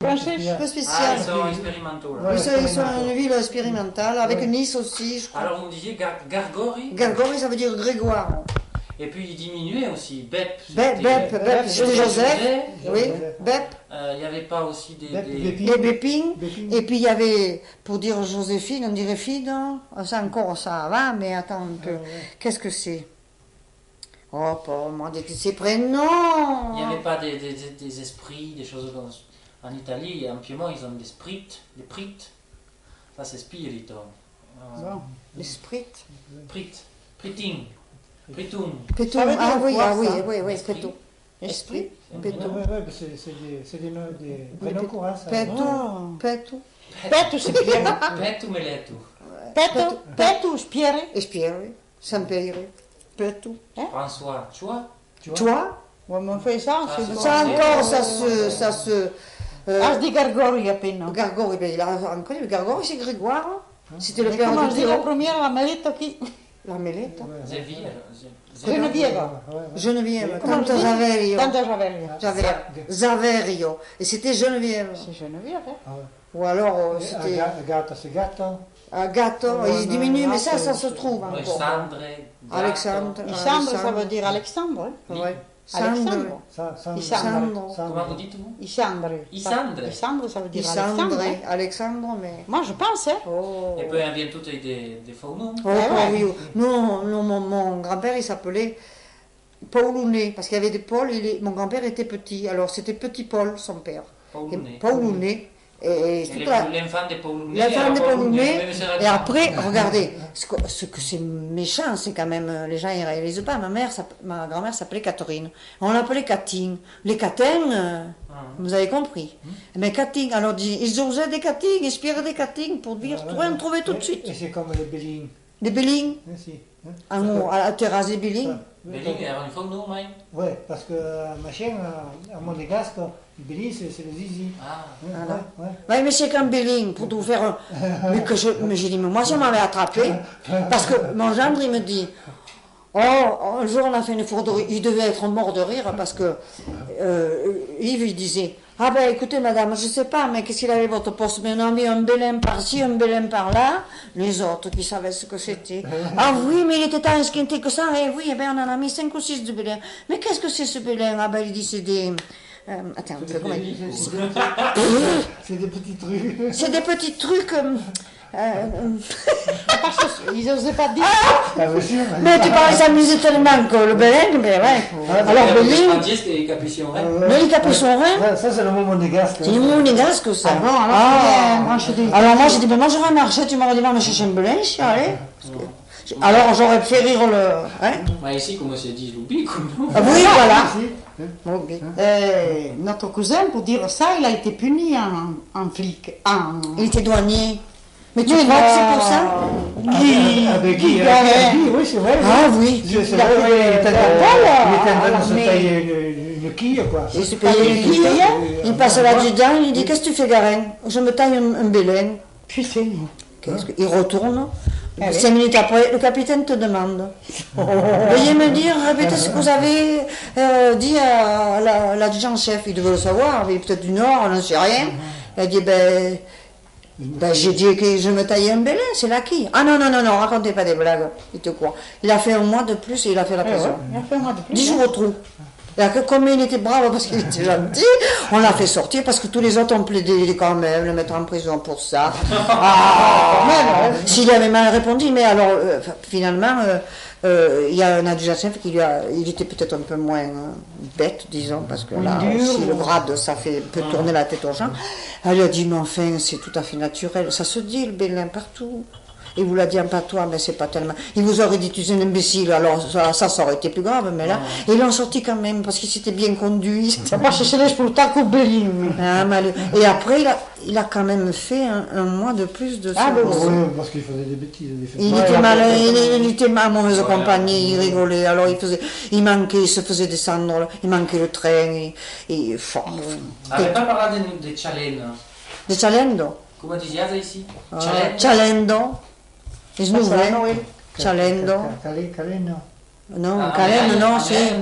Un peu spécial. ils sont expérimentaux. Là. Oui, ils sont une ville expérimentale, avec Nice aussi, je crois. Alors vous me disiez Gargori. Gargori, ça veut dire Grégoire. Et puis il diminuait aussi, Bep. Bep, c'était Joseph. Oui, Bep. Il n'y avait pas aussi des Bépines. Et puis il y avait, pour dire Joséphine, on dirait fille, non? Ça encore, ça va, mais attends un peu. Qu'est-ce que c'est? Oh, pas moi, ces prénoms. Il n'y avait pas des esprits, des choses comme ça. En Italie et en Piémont, ils ont des sprites, des prites. Ça, c'est spirito. Les sprites. Priting. Pritum. Pétum. Ah oui, pétum. Esprit. C'est des prénoms courants, ça. Pétum. Petu, c'est Pierre. Petum et letu. Petu, Pierre. Pierre, oui. Saint-Pierre. Pétum. François, Toi? Ouais, mais on fait ça, Ça encore, ça se... je dis Gargori appena. Gargori, il a encore dit, Gargori c'est Grégoire. C'était le père Comment de je dis la Théo. première, la Melita qui? La Meletta. Geneviève. Tante Javerio. Zaverio. Et c'était Geneviève. C'est Geneviève, hein? Ou alors, c'était... Agata, c'est Gata. Gato, il diminue, mais ça se trouve encore. Alexandre. Isandre, ça veut dire Alexandre. Oui. Alexandre. Comment vous dites vous? Isandre. Isandre, ça veut dire Alexandre. Alexandre, mais... Moi, je pense, hein. Et puis, elle vient toutes des faux noms. Oui. Non, mon grand-père, il s'appelait Paulounet, parce qu'il y avait des Pauls, mon grand-père était petit, alors c'était Petit Paul, son père. Paulounet. Et l'enfant de Paulounet. Et après, regardez, ce que c'est méchant, c'est quand même, les gens ne réalisent pas. Ma grand-mère s'appelait Catherine. On l'appelait Catine. Les Catins, vous avez compris. Mais Catine, alors ils osaient des Catines, inspiraient des Catines pour dire, on trouvait tout de suite. Et c'est comme les Bélines. Les Bélines. À la terrasse des Bélines. Bélines, il y avait un faux nom, mais. Oui, parce que machin, à Monégasque, les Bélines, c'est le zizi. Oui, mais c'est qu'un Béling, pour tout faire. Mais j'ai dit, mais moi, ça m'avait attrapé. Parce que mon gendre, il me dit, un jour, on a fait une fourderie. Il devait être mort de rire parce que Yves, il disait, ah ben écoutez, madame, je sais pas, mais qu'est-ce qu'il avait votre poste? Mais on a mis un Bélin par-ci, un Bélin par-là. Les autres qui savaient ce que c'était. Ah oui, mais il était tant esquinté que ça. Eh oui, eh ben, on en a mis 5 ou 6 de Bélin. Mais qu'est-ce que c'est ce Bélin? Ah ben, il dit, c'est des... attends, comment il dit? C'est des petits trucs. C'est des petits trucs... Ils n'osaient pas dire. Mais tu parles s'amuser tellement que le Bélin, mais ouais. Alors Bélin... Mais il capait son rein. Ça, c'est le mot monégasque. C'est le mot monégasque, ça. Alors moi, j'ai dit, mais moi, j'aurais marché, tu m'aurais dit, va me chercher un Bélin ici, allez. Alors, j'aurais fait rire le... ici, comment c'est dit, Loubi, oui, voilà. Notre cousin, pour dire ça, il a été puni en flic. Il était douanier. Mais tu crois que c'est pour ça? Guy, oui, c'est vrai. Ah oui. Il était en train de se tailler une quille, quoi. Il se payait une quille, il passe là-dedans, il dit, qu'est-ce que tu fais, Garenne? Je me taille un Bélin. Putain. Il retourne. 5 minutes après, le capitaine te demande. Veuillez me dire, répétez ce que vous avez dit à l'adjudant-chef. Il devait le savoir, il est peut-être du Nord, on n'en sait rien. Il a dit, j'ai dit que je me taillais un Bélin, c'est la quille. Ah non, racontez pas des blagues, il te croit. Il a fait un mois de plus et il a fait la prison. Il a fait un mois de plus. 10 jours au trou. Et comme il était brave parce qu'il était gentil, on l'a fait sortir parce que tous les autres ont plaidé quand même, le mettre en prison pour ça. S'il avait mal répondu, mais alors finalement, il y a un adjudant-chef il était peut-être un peu moins bête, disons, parce que là, si le grade, ça peut tourner la tête aux gens. Elle lui a dit, mais enfin, c'est tout à fait naturel, ça se dit le Bélin partout. Il vous l'a dit en patois, mais c'est pas tellement. Il vous aurait dit, tu es un imbécile, alors ça aurait été plus grave, mais là, ils l'ont sorti quand même, parce qu'il s'était bien conduit. Ça va chercher les spectacles au Bélin. Et après, il a quand même fait un mois de plus de ça. Oui, parce qu'il faisait des bêtises. Il était malin, il était en mauvaise compagnie, il rigolait, alors il manquait, il se faisait descendre, il manquait le train, et fort. Avete pas parlé de Cialendo? De Cialendo? Come diciate ici? Cialendo? È snuve? Cialendo? Caleno. No, Caleno no, sì.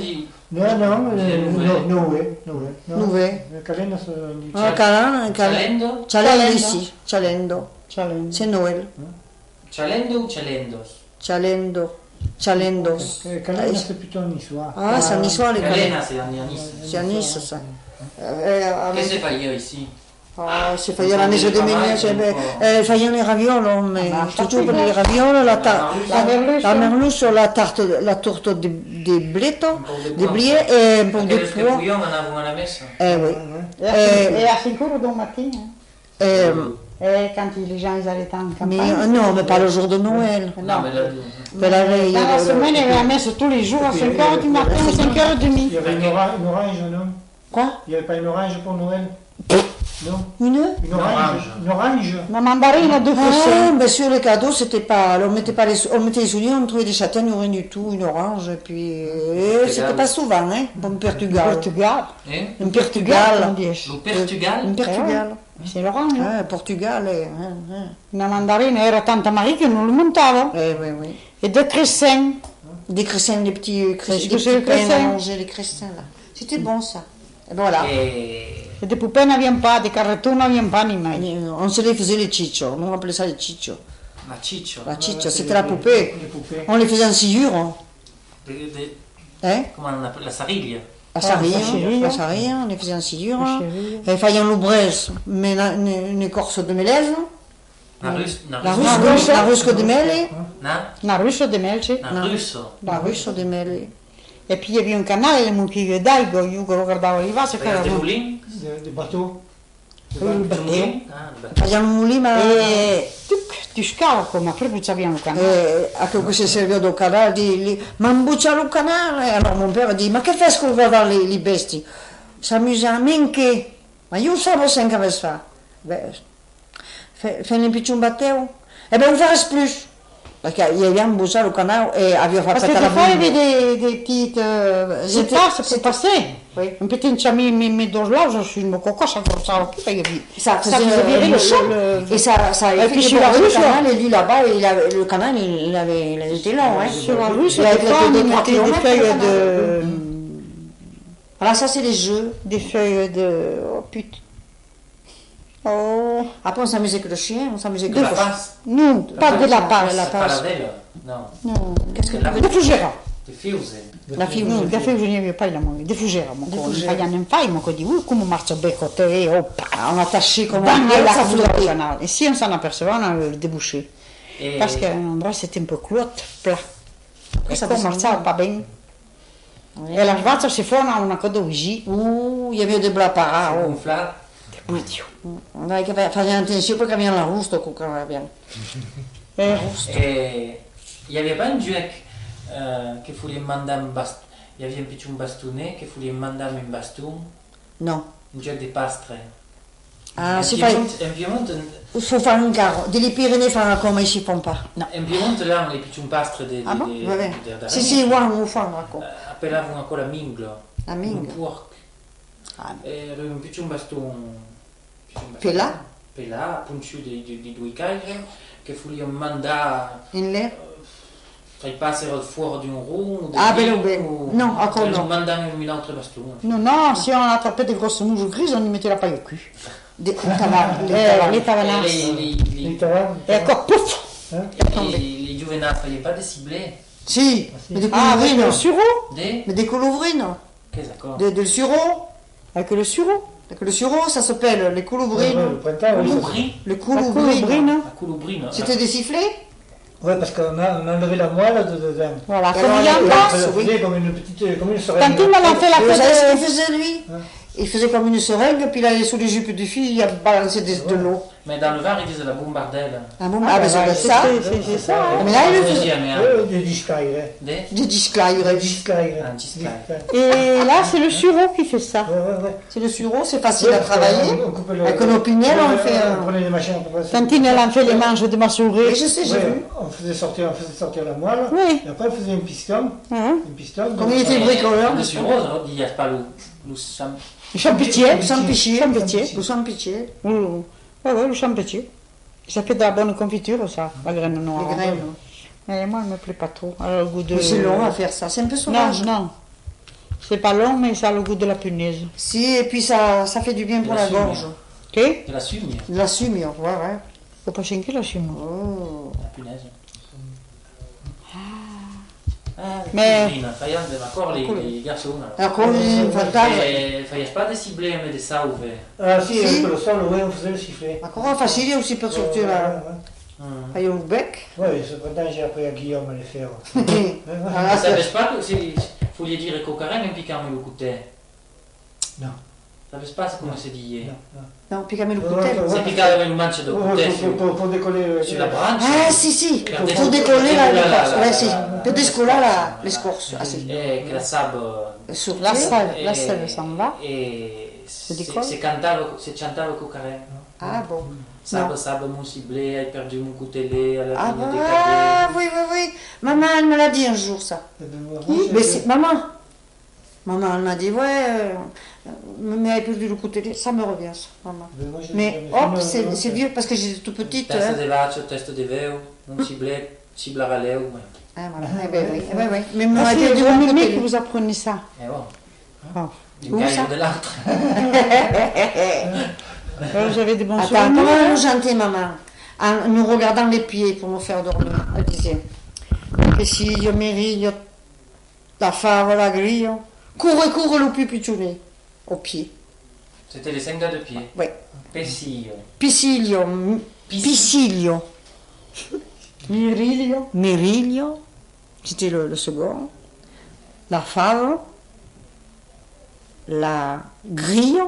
No, no, Noé. Nove. Calenda sono Ah, Calendo? Cialendo? Cialendo, sì. Cialendo. Challenge. C'est Noël. Cialendo ou cialendos? Cialendo. Cialendos. Calenda c'est plutôt niçois. Ah, c'est en histoire les Calends. Calena, c'est en Nice. C'est à Nice, ça. Qu'est-ce que c'est failli ici? Ah, c'est failli la maison de Ménès. Failli les ravioles, mais toujours les ravioles, la merluche, la tarte, la tourte des blettes, des bliers et un peu de Aquelles que pois. bouillon en avant à la messe. Oui. Et à 5 heures du matin, hein. Euh, Et quand les gens ils allaient en mais campagne. non, mais pas le jour de Noël. Non, mais là, Mais la veille. Dans la semaine, il y avait la messe tous les jours à 5 heures du matin, à 5 heures et Il demie. y avait une orange, non? Quoi? Il n'y avait pas une orange pour Noël? Non? Une? Une orange. Une orange? La mandarine de Ah, Fossé. ben sur les cadeaux, c'était pas. On mettait pas on mettait les souliers, on trouvait des châtaignes, rien du tout, une orange, et puis. C'était pas souvent, hein, pour Portugal. Portugal. hein? Un Portugal. On dit. Le Portugal? Un Portugal. C'est l'orange. Ah, Portugal. La mandarine era tanta Marie che non lo montava. Oui, oui. Et des cressins. Des cressins, des petits Qu'est-ce des que c'est, petits le pains à cressin? manger, les cressins, là. C'était bon, ça. Et ben voilà. Et Et des poupées n'avaient pas, des carrettons n'avaient pas ni mai. On se les faisait les chichos. Nous, on appelait ça les chichos. la ciccio. La chicha, c'était la poupée. Les poupées. On les faisait en sciure. Hein? Comment on appelle la sariglia? La sarille, sarille. la sarille, on les faisait en sciure. La sarille. Et faillant l'oubresse, mais une écorce de mélèze. Na russo? La rusco de mele. Na russo de Melci. Na russo? La russo de mele. E poi il y avait un canale, le mucchio d'Aigo, io lo guardavo arrivare, se Regarde des c'era moulins? Des bateaux. Des moulins? Ah, des bateaux. Fagliamo un mulino, ma E tu scavo come, proprio c'avevamo il canale. a che si serviva del canale, ma imbucciare il canale. Allora mon père dit, ma che fai con guardare le bestie? S'amusa a minche. Ma io sapevo sempre che fa. Fai un piccolo batteo? E ben, on fasse plus. Parce qu'il y avait embouché le canal et avait fait Parce que péter la des fois, il y boule. avait des petites étasses pour passer. Oui. Un petit chami, mais dans l'âge, je suis une coco, ça comme ça, il y avait. Ça Ça faisait faisait virer le champ. Et ça Et puis sur sur la le rue, canal, et lui là-bas, le canal, il était long. Hein. Sur la rue, Il avait c'était fois, fait on des mettait des kilomètres, feuilles le de. Voilà, ça c'est les jeux. Des feuilles de. Oh putain. Oh. Après, on s'amusait que le chien, on s'amusait que De le la cochon. passe? Non, pas de la passe. la passe. Paradella? Non. Non. Qu'est-ce que La tu veux De dire? Fugera. Di Fiuse? La fille, No, da fe je ne pas la mo. De Fugera, mo. Non fai, mo che di come marcia becco te, hop. On attachait comme Bang, un la ça couleur flottait. canal. Et si on s'en apercevait, on avait débouché. Et Parce qu'à un endroit, c'était un peu clotte, plat. E ça come descendait. marciava pas bien. E la sbazza si fa una coda ugi. Ouh, il y avait des blas par c'est là. gonflable. On avait qu'à faire attention pour qu'il y ait la rousse, donc on va bien. Et il n'y avait pas un duec che voulait mandare un baston. Il y avait un petit bastonnet che voulait mandare un baston. Non. Un duec des pastres. Ah, in c'est pas. Piemonte, in Piemonte, Il faut faire un carreau. Des Pyrénées, faire comme ils ne font pas. Non. in Piemonte là, les petits pastres de Ah bon? Ouais, ouais. de Si, si, ouais, on fait un raccord. appelavano ancora minglo. La mingue. Un porc. Ah. Era un petit baston. Pelà? Pelà, punciu di due caglie, che voulait mandare. In l'air. Fai passare al fuori di un rum. Ah, bello, bello. No, ancora no. Mandare un altro bastone. Non, non, si on attrapait des grosses mouches grises, on n'y mettait la paille au cul. Les Les tavanasses. Les tavannes. Et encore, pouf. Les juvenats ne faisaient pas des ciblés. Si, mais des Ah, avec coulouvrines. le sureau. Des. Mais des coulouvrines. Qu'est-ce d'accord? De sureau. Avec le sureau. Avec le sureau, ça s'appelle les Le coulouvrines. printemps, oui. Couloubri. Les La coulouvrines. couloubrine. La couloubrine. C'était des sifflets? Ouais, parce qu'on a enlevé la moelle dedans. Voilà, Et comme alors, il y a les- en les- place. Ça oui. faisait comme une petite, comme une seringue. Tantine, elle a fait la Vous savez ce fête. qu'il faisait, lui? Hein? Il faisait comme une seringue, puis il allait sous les jupes des filles, il a balancé de l'eau. Mais dans le Var, ils disaient la bombardelle. Ah bon? Ah, ben ça doit être ça. C'est ça. hein. Mais là, il le faisait. Deuxième, hein. Des discaires. Des. Des disclaires. Des discaires. Un discaire. Et là, c'est le sureau qui fait ça. Ouais. C'est le sureau, c'est facile à travailler. On coupe le- Avec un opiniel, on fait On un. prenait des machines pour passer. Tantine, elle en fait les manches de ma Oui, souris. je sais, j'ai Ouais, vu. on faisait sortir la moelle. Oui. Et après, on faisait un piston. Hein. Un piston. Comme il était bricoleur. Le sureau, il n'y a pas le sam. Le champetier. Le champetier. Champetier. Le champetier. Oui, le champetier. Ça fait de la bonne confiture, ça, la graine noire. Les graines. Mais moi, elle ne me plaît pas trop. Elle a le goût de. Mais c'est long à faire ça, c'est un peu Non, sauvage. non. C'est pas long, mais ça a le goût de la punaise. Si, et puis ça fait du bien pour la gorge. Che? De la sumia. De la sumio, ouais, ouais. Faut pas schenker la chimie. Oh. La punaise. Mais- Fai ancora i garçons. La cuisine fatale. Fai pas de ciblé, mais de sauve. Ah si, Si. avec le sol, oui, on faisait le sifflet. Ancora facile aussi per sortire la... Fai un bec. Oui, ce printemps, j'ai appris à Guillaume à le faire. Voilà, Ça ne pas que si faut lui dire qu'au carré, même piquant le côté. Non. Ça ne pas comment c'est dit. Non. non, piccami le Ouais, couteau. ouais, C'est piquant avec une manche de côté Pour décoller... sur la branche. Ah, si, Per pour décoller l'écorce. Ouais, si, per descollare l'escorce. Ah, si. Et que la sable. Sur La pied. sève s'en va. Et décolle? c'est cantava qu'au carré. Ah bon. Sable, mon ciblé, j'ai perdu mon coutelet à la Ah, ligne des ah, cadets. oui. Maman, elle me l'a dit un jour, ça. Mais c'est maman. Maman, elle m'a dit, ouais, mais elle a perdu le coutelet. Ça me revient, ça, maman. Mais hop, c'est vieux parce que j'étais tout petite. Testa de vache, testa de veo, un ciblé, cible à valeu. Ah, voilà. Eh ben oui, eh ben oui. Mais Ah, moi, c'est elle a perdu au mon Mimi que coutelet. vous apprenez ça. Et bon, Ah. du Où ça caillou de l'autre. Vous avez des bons Attends, souvenirs. comment elle nous chantait, maman, en nous regardant les pieds pour nous faire dormir. Elle disait, che siglio, meriglio, la fava, la grille, cours le plus pitchounet, au pied. C'était les 5 gars de pied. Oui. Pessillo. Pisiglio, pisiglio, Miriglio. meriglio, c'était le second, la fava, la grille,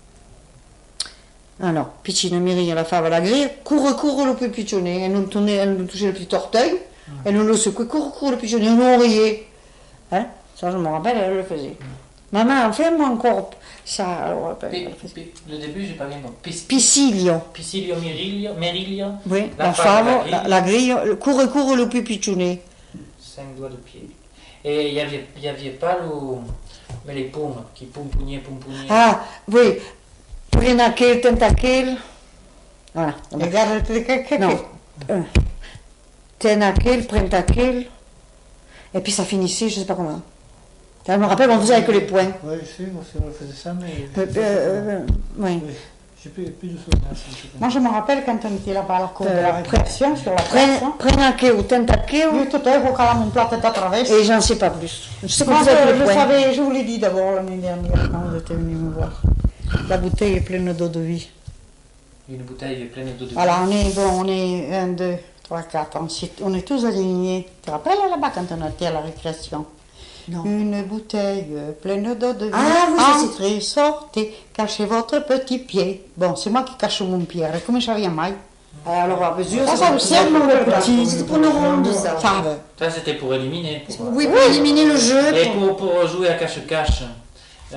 alors, piccino, meriglio, la fava, la grille, cours le plus pitchounet, elle nous touchait le petit orteil, elle nous le secouait, cours le pitchounet, nous on riait. Hein? Ça, je me rappelle, elle le faisait. Maman, fais-moi encore ça. Alors, elle faisait. Le début, j'ai pas bien compris. Pisiglio. Pissilio, meriglio. Oui, La la fava, fava, la grille, cours le plus pitchounet. 5 doigts de pied. Et il y avait pas mais les paumes qui pompugnaient. Ah, oui, prenaquel, tentaquel. Voilà. Regarde que. Non. Tenaquel, prentaquel. Et puis ça finissait, je sais pas comment. Je me rappelle, on faisait avec les poings. Oui, je sais, on faisait ça, mais... Oui. Oui, j'ai plus de souvenirs. Moi, je me rappelle quand on était là-bas à la cour de la récréation, sur la place. Hein. Prenaquel ou tentaquel. Io tutto ero con mon plate à travers. Et j'en sais pas plus. Je sais Moi, qu'on faisait avec je les le poings. savais, je vous l'ai dit d'abord l'année dernière quand vous êtes venu me voir. La bouteille est pleine d'eau de vie. Une bouteille pleine d'eau de Voilà, on est 1, 2, 3, 4, on est tous alignés. Tu te rappelles là-bas quand on était à la récréation? Non. Une bouteille pleine d'eau de vie. Ah oui, ça, c'est- Entrez, sortez, cachez votre petit pied. Bon, c'est moi qui cache mon pied, come ça vient mal. Alors, à mesure, Ça, ça observe mon petit. C'était pour nous rendre ça. Ça va. Ça, c'était pour éliminer. Oui, pour éliminer le jeu. Et pour jouer à cache-cache, il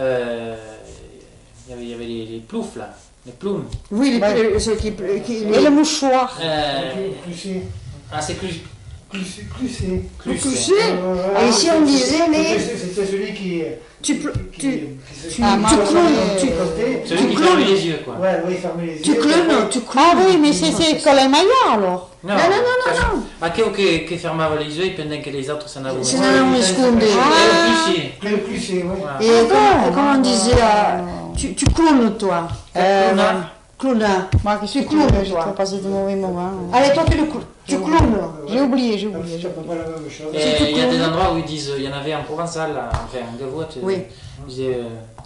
y avait les ploufs là, les plumes. Oui, ceux qui. Et le mouchoir. Clusé. Ah, c'est plus. Clusé. Clusé. Et ici, on disait, mais. C'était celui qui... Tu Ah, moi, Celui qui ferme les yeux, quoi. Ouais, oui, fermer les yeux. Tu clones, tu clones. Ah oui, mais c'est comme les maillots alors. Non. Ma che fermava les yeux pendant que les autres s'en avaient. Se ne non nasconde. Le clusé, oui. Et comment on disait, tu clones, toi. Clones. Moi qui suis Tu clones, j'ai toi. trop passé de mauvais moments. Allez, toi, tu clones. J'ai oublié. C'est à peu près la même chose. Et il y a des endroits où ils disent, il y en avait en provençal, enfin en gavotte, Oui. ils disaient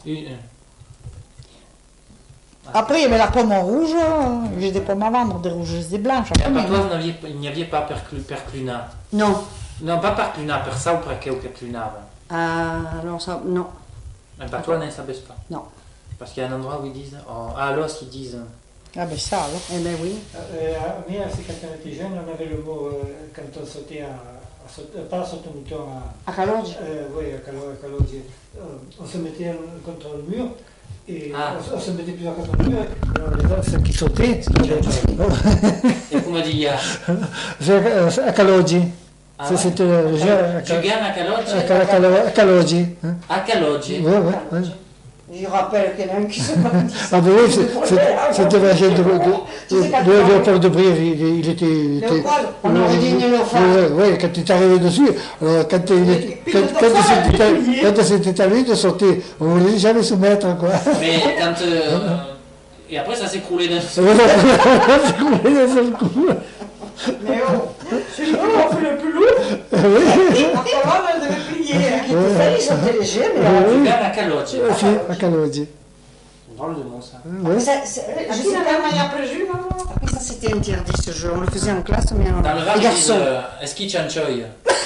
Après, il y avait la pomme rouge. J'ai des pommes à vendre, des rouges et des blanches. à Patois, il n'y avait pas percluna. Non. Non, pas percluna, per ça ou perché ou percluna. Ah, non, ça, non. Mais Patois, ne savait pas. Non. Parce qu'il y a un endroit où ils disent, à l'os, ils disent. Ah ben ça alors. Eh ben oui. Mais c'est quand on était jeune, on avait le mot, quand on sautait pas à sauter-mouton, À Caloggi. oui, à Caloggi, on se mettait contre le mur, et on se mettait plusieurs contre le mur, et on les a, ceux qui sautaient, Et come dit, c'est à Caloggi. C'était le jeu tu gagnes à Caloggi? à Caloggi. À Caloggi. Oui, oui. Je rappelle qu'il y en a un qui se bat. Ah ben oui, c'était la chaîne Léopold de Brière, il était... Léopold, on aurait dit une Léopold. Oui, quand il est arrivé dessus, alors quand c'était à lui de sauter, on ne voulait jamais se mettre, quoi. Mais quand. Et après, ça s'est écroulé d'un seul. Ça s'est écroulé d'un seul coup. Mais oh, celui qui m'a fait le plus lourd, après elle devait plier. Ils sont léger, mais Tu gagnes à Calotte. Sì, a Caloggi. Drôle de mot, ça. Ouais. je sais pas, il a prévu, maman. après ça c'était interdit ce jeu, on le faisait en classe, mais Dans le les rap, ils disent garçons. Eski Chanchoy.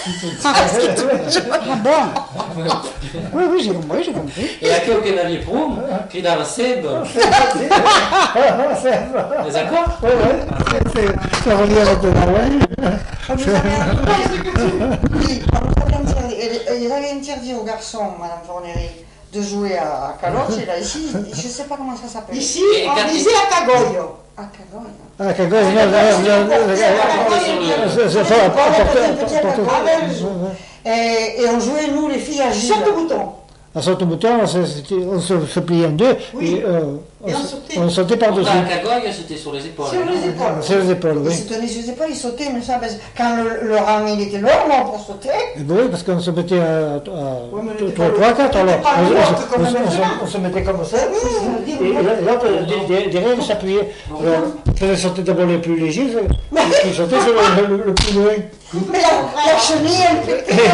Ah bon? Oui, j'ai compris. Et à quel aucun avis prouve, qui dans le Seb. Les accords? Ça revient à Oui, il avait interdit aux garçons, Madame Fornery, de jouer à Calotte, et là ici, je ne sais pas comment ça s'appelle. Ici, on disait à Cagoyo. À Cagogne. Ah, Cagogne, Et on jouait, nous, les filles, à Gilles. Sur le bouton. À saute-bouton, on se pliait en deux Oui. et Et on sautait par-dessus. À Cagogne, c'était sur les épaules. Sur les épaules. Sur les épaules, Ils oui. se tenaient, je ne sais pas, ils sautaient, mais ça, quand le rang il était long, non, pour sauter. Et ben oui, parce qu'on se mettait à mais on était 3, 4, alors pas morte comme maintenant. on se mettait comme ça, et l'autre derrière s'appuyait. On faisait sauter d'abord les plus légers, puis sauter sur le plus loin. Mais la chenille, elle fait.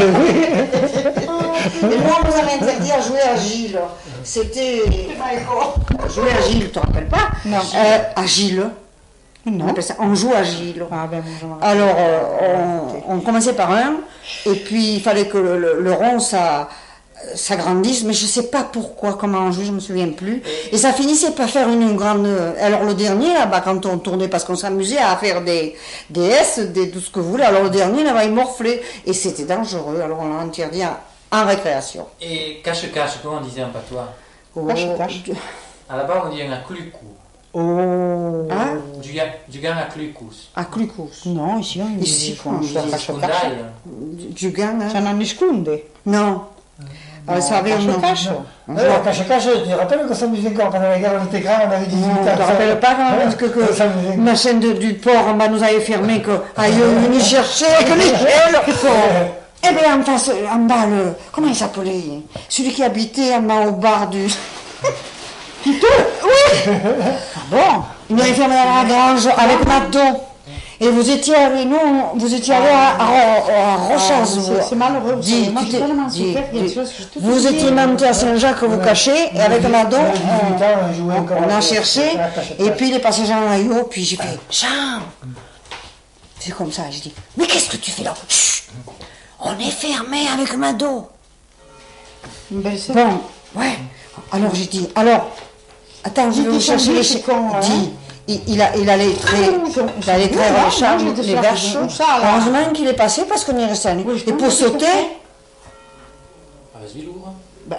Et moi, on nous avait interdit à jouer à Gilles. C'était. Jouer à Gilles, tu te rappelles pas? Non. À Gilles. Non. On appelle ça, on joue à Gilles. Ah ben bonjour. Alors, on commençait par un, et puis il fallait que le rond s'agrandisse, mais je ne sais pas pourquoi, comment on joue, je ne me souviens plus. Et ça finissait par faire une grande... Alors le dernier, là-bas, quand on tournait, parce qu'on s'amusait à faire des S, tout ce que vous voulez, alors le dernier, là-bas, il morflait, et c'était dangereux, alors on l'a interdit en récréation. Et cache-cache, comment on disait en patois? Cache-cache. À la base, on dit un clucou. Oh. Hein? Du gain à clucus. À Clucus. Non, ici on Ici, dit cache-cache. Du gain, Ça hein? n'en esconde. Non. Ça avait un nom. Alors, cache-cache, tu te rappelles qu'on s'amusait encore pendant la guerre, on était grands, on avait 18 ans. Tu te rappelles pas quand ma chaîne du port nous avait fermé, que aïe, on venait chercher avec l'échelle. Eh bien, en face, en bas, comment il s'appelait? Celui qui habitait en bas au bar du. Tito? Oui! Bon, il nous avait fermé dans la grange avec Maton. Et vous étiez allé, à Rochazou. C'est malheureux. Dis, Moi, tu j'ai t'es- tellement dis, souffert qu'il y a des dis. choses que je te Vous étiez monté à Saint-Jacques, vous cachez, et avec Madon, on a cherché, et puis il est passé Jean Maillot, puis j'ai fait Jean! C'est comme ça, je dis, mais qu'est-ce que tu fais là? Chut! On est fermé avec Madon. Ben, c'est Bon, ouais. Alors j'ai dit, attends, je vais vous chercher les c'est con, hein. Dis, il allait traire les charmes, les vaches. Heureusement qu'il est passé parce qu'on est resté à nuit. Et pour sauter, Avec Vilour.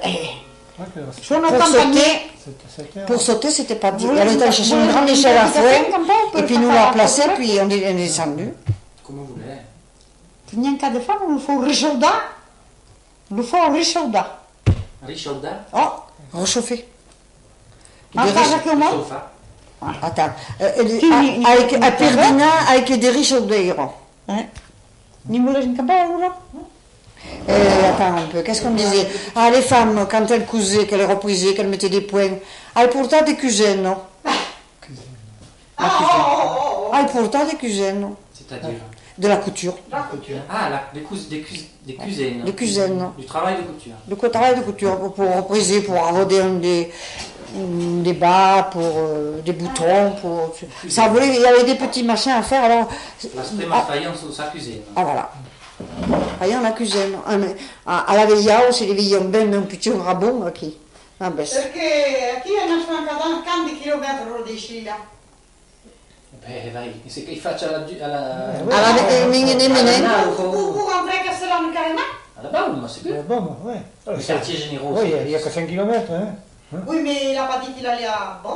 pour sauter, c'était pas dit. Elle était allée chercher une grande échelle à fouet, et puis nous l'a placé, puis on est descendu. Comment vous voulez? Il n'y a qu'à des femmes, il faut Richauda. Il faut Richauda. Richauda? Oh, réchauffé. Enfin, avec comment? Sofa. Attends, avec Perdina, avec des riches d'ailleurs. Ni moulin, ni cabane, là. Attends un peu, qu'est-ce qu'on disait? Ah, les femmes, quand elles cousaient, qu'elles reprisaient, qu'elles mettaient des points, elles portaient des cuisines, non? Elles portaient des cuisines, non? C'est-à-dire? De la couture. Ah, des cuisines. Des cuisines, non? Du travail de couture. Le travail de couture, pour repriser, pour avoir des bas, pour des boutons, pour... Ça voulait, il y avait des petits machins à faire, alors... L'aspect ma faïence ou sa cuisine. Ah, voilà. Allez, on a cuisine. À la veillao, c'est les veillons ben un petit rabon, aqui. Ah, ben, Perché qui hanno fatto tanti chilometri di scia. Beh, vai, se che faccia alla... Vous rentrez à Castellane-Carena? Alla Baum, c'est que... Bon, ouais. Les quartiers généraux. Oui, il n'y a que 5 km. Hein. Oui, mais il n'a pas dit qu'il allait à... Bon,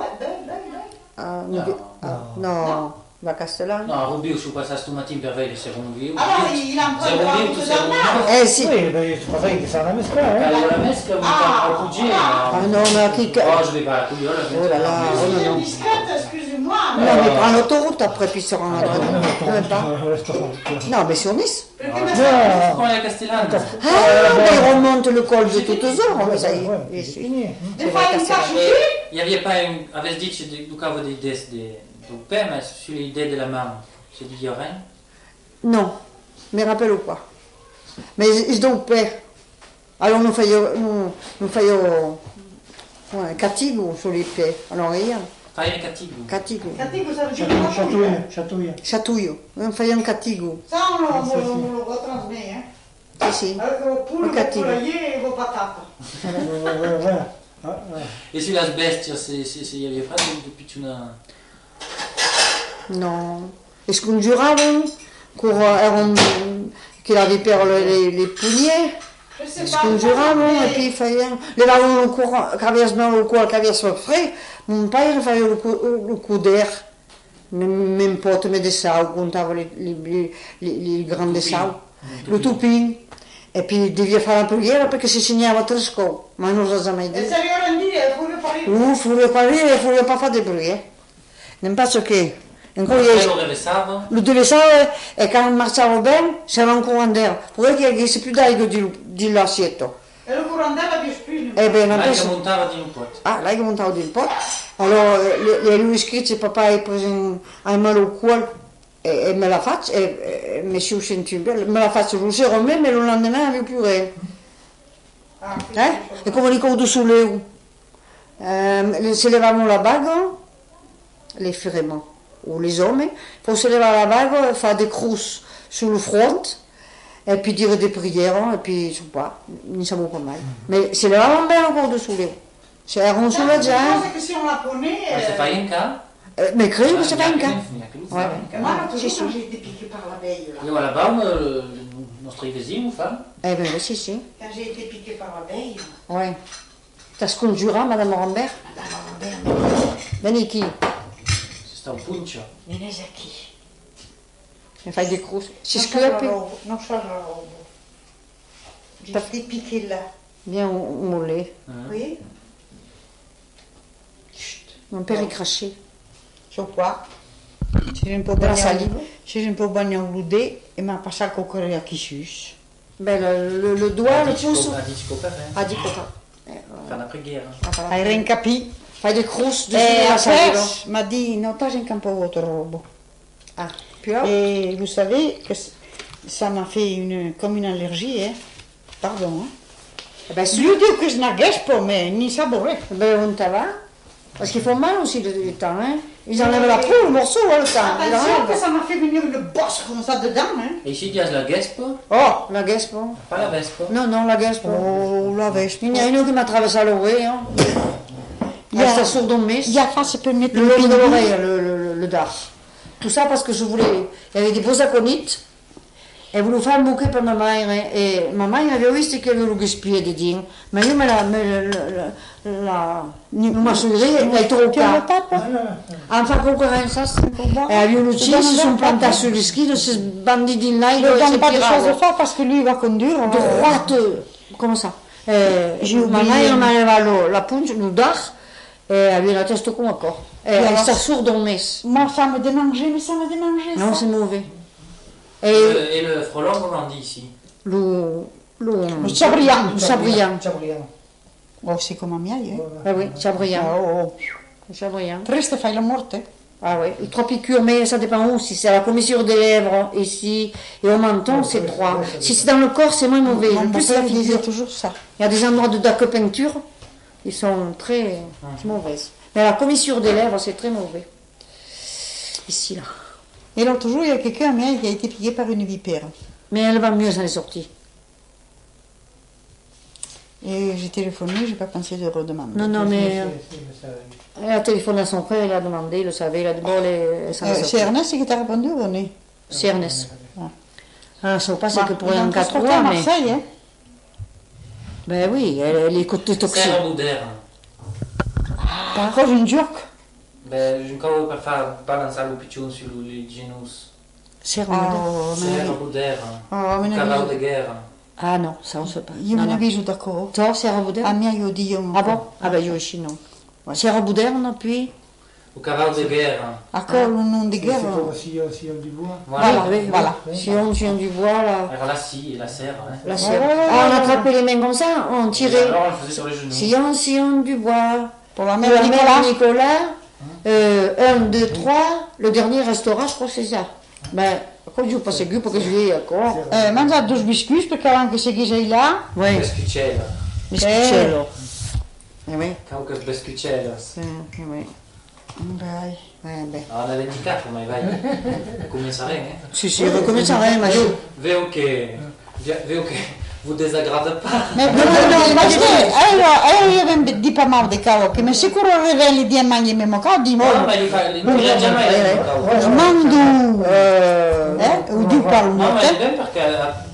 non, va Castellane. No, a Rubiu su passato stamattina per vedere se Rubiu. Allora, il a un po' Se Rubiu, tu sei Rubiu. Eh sì. Oui, ben, tu pensais que ça en a mescla, hein. Allora, mesca, un cugino. Ah non, mais qui... Oh, je vais pas, Oh là là, oh non, non. Discrète, excusez-moi, Non, mais prend l'autoroute après, puis se rend à droite. Non, mais sur Nice. Prends la Castellane. Ah, mais il remonte le col de toutes heures, mais ça y est. Des fois, il me cache Il n'y avait pas une. Avete dit du cavo di père, mais sur l'idée de la main, c'est dit rien. Non, mais rappelle ou pas. Mais ils donc père. Alors nous faisons Catigo sur les pieds. Alors rien. Fai le Catigo. Catigo. Catigo, ça veut dire chatouille. Chatouille. Chatouille. Nous faisons Catigo. Ça, on le retransmet. Hein. Si, si. Avec vos poules, Le vos Catigo. poulaillers et vos patates. Voilà. E sur la bestia, il n'y avait pas de pituna. Non. E scongiuravano qu'il avait perdu les pouliers. Je sais pas. Scongiuravano e puis facevano, levavano il courant, che avevano il cuore, che avevano freddo, mon père faceva le coup d'air. Même pas te mettre des sauts, comptava les grandes sauts, le toupin. E poi devia fare la preghiera perché si segnava tre scopi, ma non lo sa mai Et dire. ça lui a rendu, il voulait parler. Il ne voulait pas rire, il ne voulait pas faire de bruit. Non penso che ancora Quello revesava. lo deve sapere e quando marciava bene c'era un courant d'air, perché che si più d'aria di l'assietto. Et le courant d'air a disparu. E beh, non Ma che penso. montava di un po'. Ah, lei che montava di un po'. Allora, lui scritto, papà ha preso un mal au cuore e me la faccio, e mi si sentì bene, me la faccio lo sera me, ma il lendemain non avevo più rien. Ah, E come ricordo sulle se levavano la bague, les firements, ou les hommes, pour se lever la bague, faire des crousses sur le front, et puis dire des prières, et puis, je sais pas, ne savons pas mal. Mais se levavano bene encore dessous les se erano Ça, sulla je già, pense que si on la prenait. Ma se fai in ca? mais credo che si fa in ca. Ouais. Moi, Si, toujours, si. quand j'ai été piquée par l'abeille, là. Io alla Baum, il nostro vesino fa. Eh ben, si, si. Quand j'ai été piquée par l'abeille, Ouais. T'as scongiura, Madame Rambert? madame l'abeille, Vieni qui? Si sta un puncio. venez qui. Mi fai des crousses. Si Non c'era la scrappi? robe, non c'era la robe. J'ai été piquée là. Viens au mollet. Oui, Mon père est craché. so qua. C'è un po' Della saliva. C'è un po' bagno l'udè e mi ha passato il cuore a Kissus. Ben, le doigt, le pouce. A dici coperre. Ah, di cosa? Fa una preghiera. Hai rincapì. Fai des crousses dessus E la saliva. après, m'a dit, non, t'as un campo votre robe. Ah, puis là? Et vous savez que ça m'a fait comme une allergie, hein. Pardon, hein. Eh ben, si. Lui dit que je n'agace pas, mais ni saboré. Ben, on t'en va. Parce qu'ils font mal aussi de temps, hein. Ils enlèvent la peau, le morceau, hein, le temps. Ils Attention que enlèvent. ça m'a fait venir une bosse comme ça dedans, hein. E ici, il y a la Gespa, Oh, la Gespa. pas la Vespa. Non, non, la Gespa. Oh, la veste. Il y a une qui m'a traversé l'oreille, hein. Il y a- Elle s'est sourde au mes. Il y a face, peut mettre Le long de l'oreille, le dard. Tout ça parce que je voulais. Il y avait des beaux aconites. E volevo fare un bouquet per mia madre. E mia madre aveva visto che avevo che spie di Dio. Ma io non mi assolutamente l'hai trovata. A fare concorrenza. E avevano ucciso, si sono plantati sugli ski, questi banditi là, Il dove ne si donne pas de choses à tiravano. faire parce que lui, il va conduire. hein. Droite, come ça? J'ai Ma oublié. madre mi aveva la punta, il dard, e aveva la testa come qua. E alors? sta sourde au mes. Moi, ça me démangeait, mais ça me démangeait. Non, ça. c'est mauvais. Et le frelon, comment on dit ici? Le Chabrian. Chabrian. Chabrian. Oh, c'est comme un miaille, hein. Ah oui, Chabrian. Oh, oh. Chabrian. Triste, fai la morte. Ah oui, les 3 piqûres, mais ça dépend où. Si c'est à la commissure des lèvres, ici, et au menton, c'est 3. Si c'est dans le corps, c'est moins mauvais. Mon Le plus, c'est la père disait figure. toujours ça. Il y a des endroits d'acupuncture, ils sont très mauvaises. Mais à la commissure des lèvres, c'est très mauvais. Ici, là. Et l'autre jour, il y a quelqu'un, un miaille, qui a été piqué par une vipère. Mais elle va mieux, ça est sorti. Et j'ai téléphoné, j'ai pas pensé de redemander. Non, non, mais elle a téléphoné à son frère, il a demandé, il le savait, il a dit bon, ça va C'est sortir. Ernest qui t'a répondu, René. C'est Ernest. Ah. Ah, je ne sais pas, c'est que pour un Il 4 à mois, mais. Marseille, hein. Ben oui, elle est côté toxique. Serra Boudère. Encore une joke. Ben, un cavo per far balanciare un piccione sui genus. C'est Ah, Ramadan. oh, Serra Boudère. à mon Cavalo avis, de guerre. Ah non, ça on ne sait pas. io Non, me ne non. avviso d'accordo. Toi, c'est Ramadan? A mia io Dio. Ah bon? Ah ben, io aussi non. C'est Ramadan, puis Au cavale de guerre. Encore le nom de C'est guerre. comme si on du bois. Voilà, oui, voilà. Si on du bois, là, Alors la scie et la serre. Hein. la serre. Ah, on attrapait les mains comme ça, on Et tirait. alors on le faisait sur les genoux. Sillon du bois. Pour la Pour mère la Nicolas. mère Nicolas, 1, 2, 3, le dernier restera, je crois que c'est ça. Ben, quand je passe aigu, parce que je l'ai encore. Mangiato dos biscuits perché anche se chi sei là. Oui, Bescuccello. mais scuccello. Eh oui, Caucas bescuccello. eh oui. Dai. Beh. Ah, la 24, ma vai. Cominceremo, eh? Si, ricominceremo, ma io... Veo che vous désaggrade pas. Mais non, immaginate, allora io vi di parliamo di cavolo, che mi sicuro riveli di mangi memo cavolo di No, nuovo. ma li fa, non li ha già mai detto. Mandu, o di No, ma palmote. è ben perché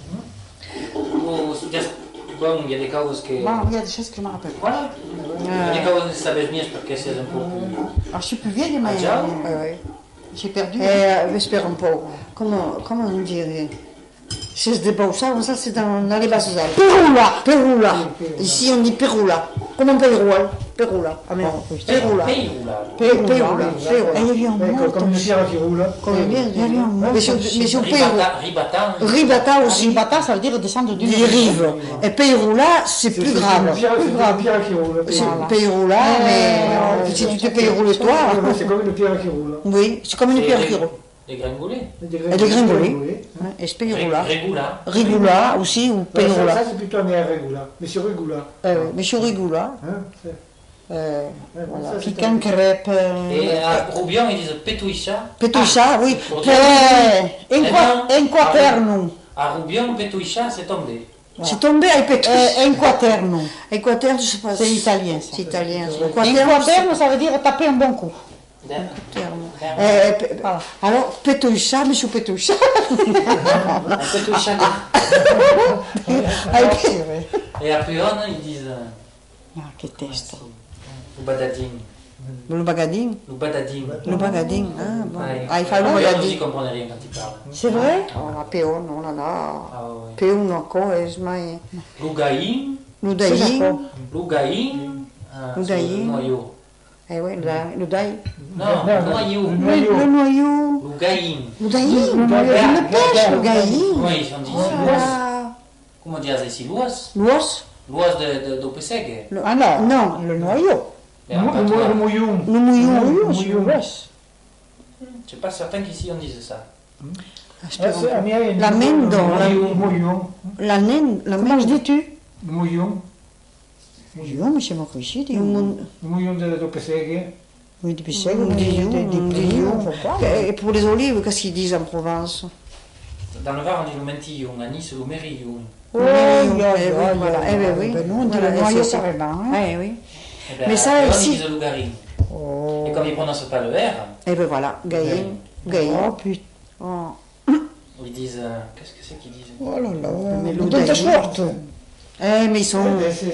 bon, il y a des causes que... Ma il y a des choses que je me rappelle pas. Voilà. Il y a des causes qui savent venir parce que c'est un peu plus... Alors je suis plus vieille, mais Già? j'ai perdu. Espera un po', comment on dirait? C'est des beaux, ça c'est dans les basses Alpes. Perula. Ici on dit Perula. Comment Perula? Perula. Ah mais Perula. Perula. E io vi ho molto. Comme une pierre qui roule. Come bien, Io vi ho molto. mais sur Perula. Ribata. Ribata aussi. Ribata, ça veut dire descendre d'une Les rives. Et Perula, c'est plus grave. C'est une pierre qui roule. C'est Perula, mais si tu te fais rouler toi, C'est comme une pierre qui roule. oui, c'est comme une pierre qui roule. Des gringolés. Et des gringolés. Et c'est Perula. Régula. Rigula aussi, ou Ça, Perula. c'est plutôt un air Regula. Mais sur Regula. Mais sur Rigula. Hein, c'est- Voilà. ça, c'est Chicken crepe. Et à Roubion, ils disent Petouicha. Petoucha, oui. Pour dire- In quaterno. À Roubion, Petouicha, c'est tombé. C'est tombé avec Petoucha. In quaterno. Équateur, je sais pas. C'est italien, ça. C'est italien. In Équateur, quaterno, ça veut dire taper un bon coup. alors, Petoucha, monsieur Petoucha. Petouicha. Et à Péon, ils disent Ah, che testa. Loubadadine. Le bagadin. Loubadadine. Le bagadin. Ah, bon. Ouais. Ah, il fait le Péon aussi bagadin. comprenait rien quand il parle. C'est vrai? Oh, la peon, oh là là. Ah ouais. Peon, encore, et je m'aille. Lougaïn. Loudaïn. Lougaïn. Lougaïn. Noyau. Eh oui, le daï. Non, noyau. Le noyau. Lougaïn. Loudaïn. Le pêche, le gaïn. Comment ils ont dit Voilà. Comment dire ça ici? L'ouas? L'os? L'ouas de Peseg. Ah non, Non. le noyau. Le mouillon. Le mouillon. Mouillon. Je suis pas certain qu'ici on dise ça. La mendo. Mouillon. La naine. La Comment je mendo. dis-tu? Mouillon. Io mi sembra così. Le moun- Mouillon de Peseg. Oui, di Piseg, Di io. Et pour les olives, qu'est-ce qu'ils disent en Provence? Dans le Var, on dit le mentillon, à Nice, le mérillon. Oh, voilà. Eh ben oui. Ben, nous, on dit Voilà, le et noyau c'est ça. carrément. Hein. Eh oui. Eh ben, Mais ça, à Péon, ici- ils disent lougarine. Oh. Et comme ils ne prononcent pas le R, Eh ben voilà, gaïn. Oh, Gaïn. putain. Oh. ils disent... Qu'est-ce que c'est qu'ils disent? Oh là là. Mais Non le te Daï- forte. Eh, mais ils sont...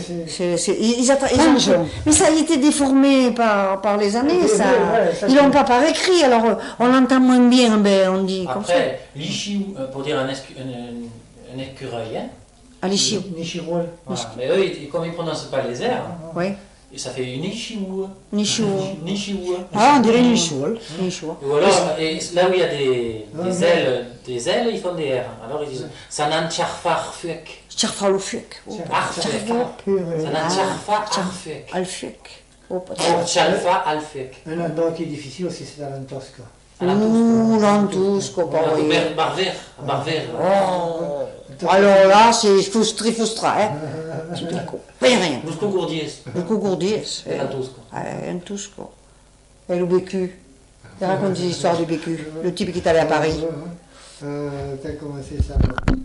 Ils ont- mais ça a été déformé par les années, ça. Ils l'ont pas par écrit, alors on l'entend moins bien, ben, on dit comme ça. Après, l'ichiou, pour dire un écureuil, hein. Allez, chiot. Nichirol. Voilà. Mais eux, comme ils ne prononcent pas les R, Oui, et ça fait une ichiou. nichou. Nichiou. Ah, on dirait une choule. Nichou. Ou alors, et là où il y a des ailes, ils font des R. Alors ils disent Sanan Tcharfar Fuek. Tcharfa le fuek. Arfuek. Sanan Tcharfa Arfuek. Alfuek. Oh, pas Tchalfa Alfuek. Un endroit qui est difficile aussi, c'est à l'Antosca. Ouh, l'antusco, pas oui. Barver. Alors là, c'est frustra, hein. Tu te coupes. Rien. Busco Gourdies. Le cougourdier. L'Antosco. Un tusco. Et le bécu. Il raconte des histoires du bécu. Le type qui est allé à Paris. T'as commencé ça.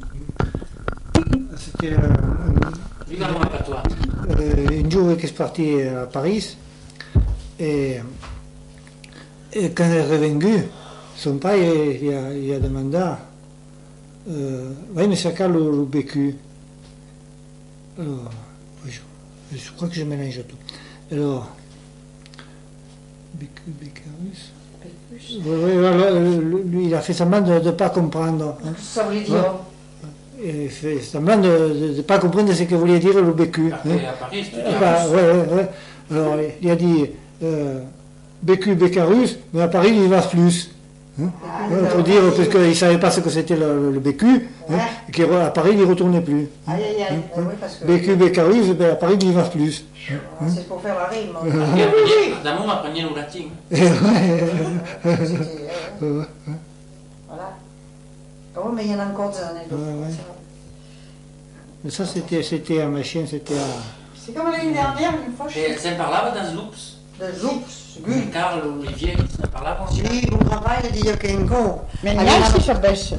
C'était Vive le répertoire. une jour qui est parti à Paris et quand elle est revenue, son père il a demandé vai me cercar le bécu. Alors, je crois que je mélange tout. Alors, bécus. Lui, il a fait semblant de ne pas comprendre. Hein. Ça veut dire. Il fait semblant de ne pas comprendre ce que voulait dire le bécu. Après, à Paris, tu dis Ouais. Alors, il a dit Bécu, Bécarus, mais à Paris, il y va plus. Hein? Pour dire, parce qu'ils ne savaient pas ce que c'était le bécu, hein, et qu'à Paris, il n'y retournait plus. Aïe, aïe, aïe. Oui, parce que... Bécu, Bécarus, à Paris, il y va plus. C'est pour faire la rime. D'abord, on apprenait le latin. Voilà. Oh, mais il y en a encore des anecdotes. Ouais. Mais ça, c'était à ma chienne, c'était à... C'est comme l'année dernière, une fois, Et se'n parlava dans Loops. de Loops. Carl Olivier, se'n parlava. Sì, un papà dice che in go. Mais non, si ça baisse.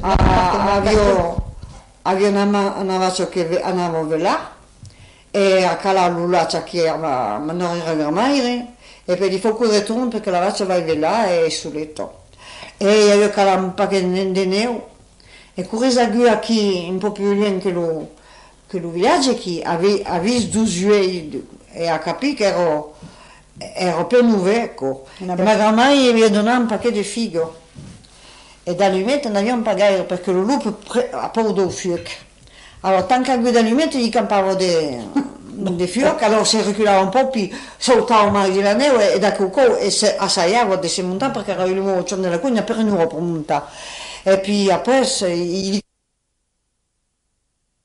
Avio una vaccia che andavo là e a cala l'ulaccia che ma non era mai e per il fuoco ritorno perché la vaccia va là e sul letto. E io cala un paquet di neo e curisa qui un po' più loin che lo villaggio che ha visto 2 juillet e ha capito che ero più nuovo, ecco. E ma mamma mi aveva donato un paquet di figo. E d'allumette n'abbiamo pas gaire perché lo lupo ha paura del fuoco. Allora, tant che d'allumette gli campavo di fuoco, allora si reculava un po', poi saltava mare di la neve e da coco e assaiava di si montare perché era il lume della cugna per noi per montare. E poi après,